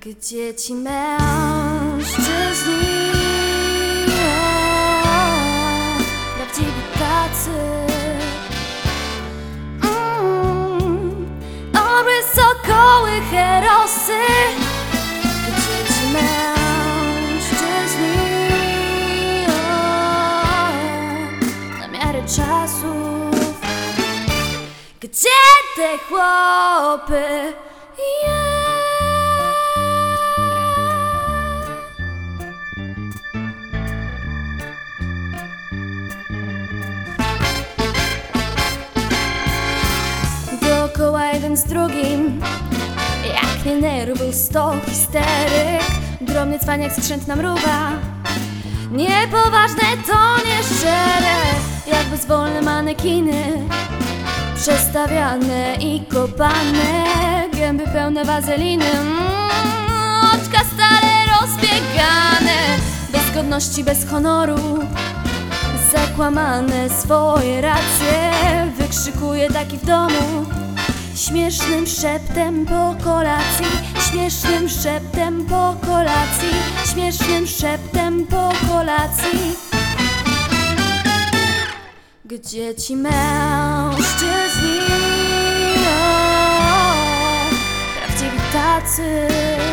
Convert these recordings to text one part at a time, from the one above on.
Gdzie ci mężczyźni, prawdziwi tacy, orły, sokoły, herosy? Gdzie ci mężczyźni, na miarę czasów? Gdzie te chłopy? Dookoła jeden z drugim, jak nie nerwów 100 histeryk. Drobny cwaniak skrzętna mruwa, niepoważne to nieszczere, jak bezwolne manekiny, przestawiane i kopane. Gęby pełne wazeliny, oczka stale rozbiegane, bez godności, bez honoru, zakłamane swoje racje. Wykrzykuje taki w domu, śmiesznym szeptem po kolacji, śmiesznym szeptem po kolacji, śmiesznym szeptem po kolacji. Gdzie ci mężczyźni, prawdziwi tacy,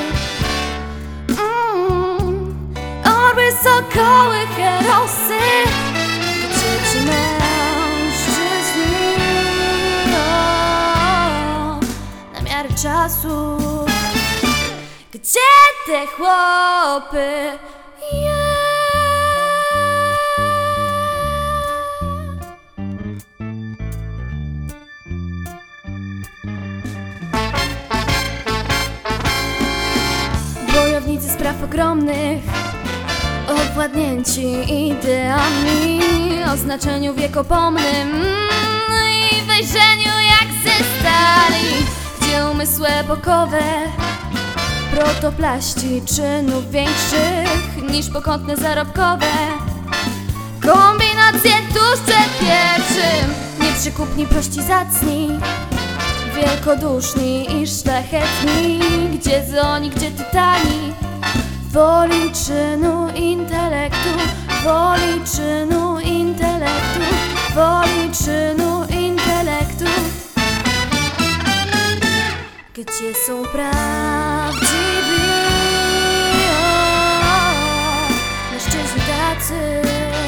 orły, sokoły, herosy? Gdzie ci mężczyźni, na miarę czasów? Gdzie te chłopy? Wojownicy spraw ogromnych, owładnięci ideami o znaczeniu wiekopomnym i wejrzeniu jak ze stali. Gdzie umysły epokowe, protoplaści czynów większych niż pokątne zarobkowe, kombinacje tuż przed pierwszym, nieprzykupni, prości, zacni, wielkoduszni i szlachetni. Gdzie zoni, gdzie tytani, woli czynu intelektu, woli czynu intelektu, woli czynu intelektu. Gdzie są prawdziwi mężczyźni tacy,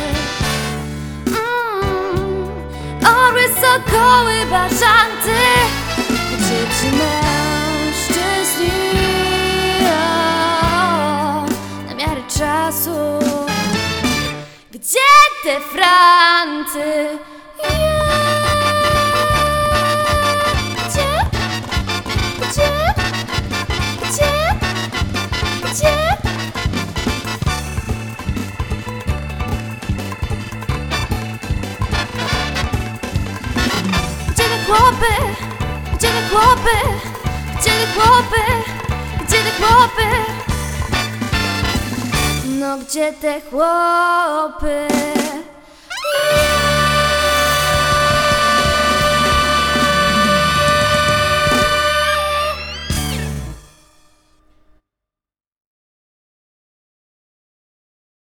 orły, sokoły, bażanty? Gdzie ci mężczyźni, na miarę czasu? Gdzie te franty? Chłopy, gdzie te chłopy? Gdzie te chłopy? Gdzie te chłopy? No gdzie te chłopy?